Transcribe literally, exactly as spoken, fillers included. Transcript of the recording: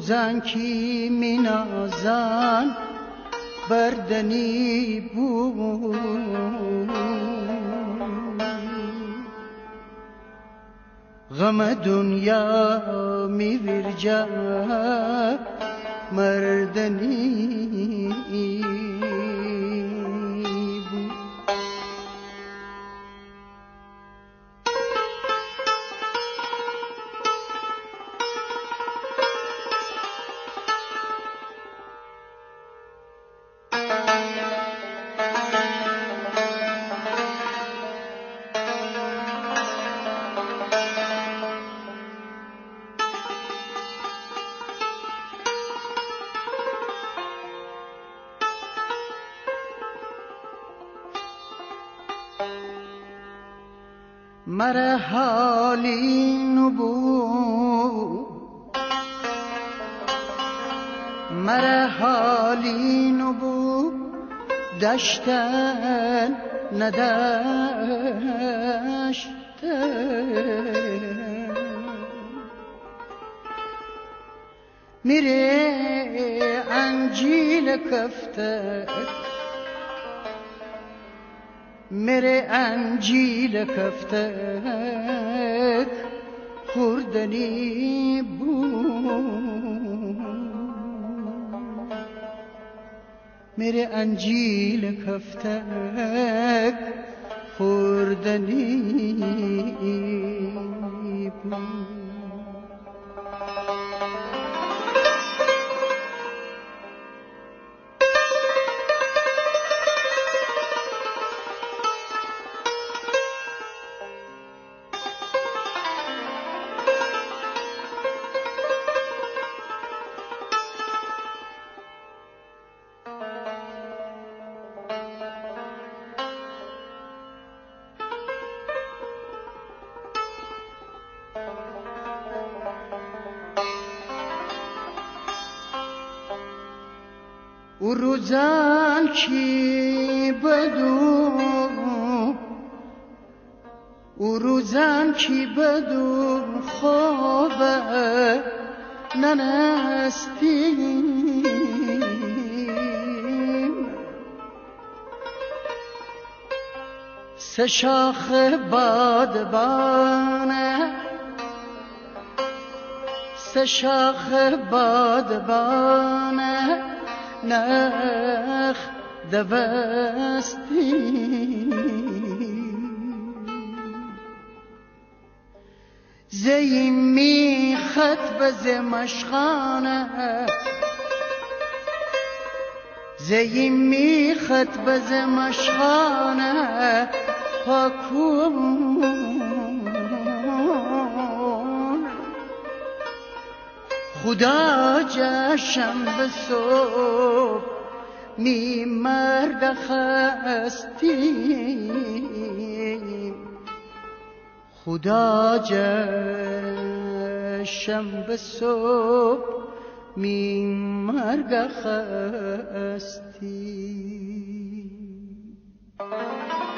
روزن کی می نازن بردنی بود غم دنیا می ورجه مردنی بود. مر حالی نبو مر حالی نبو دشتن ندشتن میره انجیل کفته میره انجیل کفتک خوردنی بود میره انجیل کفتک خوردنی بود. او روزن کی بدو او روزن کی بدو خوابه ننستیم سه شاخ بادبانه سه شاخ بادبانه نخ دوستی زیمی خط بز مشخانه زیمی خط بز مشخانه پاکون خدا جشن به صبح می مرگ خستیم خدا جشن به صبح می مرگ خستیم.